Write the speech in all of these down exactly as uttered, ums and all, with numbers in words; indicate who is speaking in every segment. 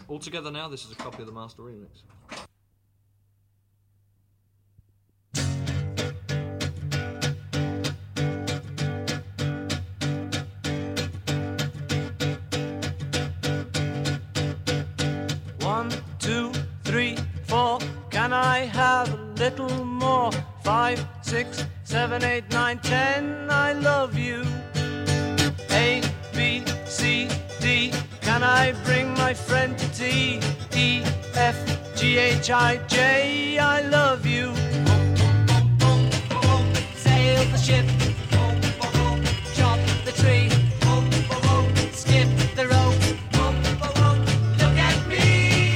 Speaker 1: All together now, this is a copy of the Master Remix.
Speaker 2: One, two, three, four. Can I have a little more? Five, six, seven, eight, nine, ten. I love you. A, B, C, D. Can I bring my friend to tea? E, F, G, H, I, J. I love you. Sail the ship. Chop the tree. Skip the rope. Look at me.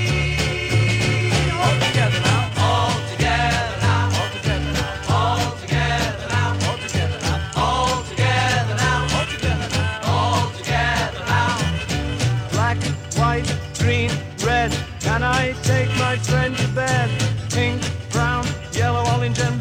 Speaker 2: All together now. All together now. All together now. All together now. All together now. All together now. All together now. All together now. Black, white, green, red. Can I take my friend to bed? Pink, brown, yellow, orange, and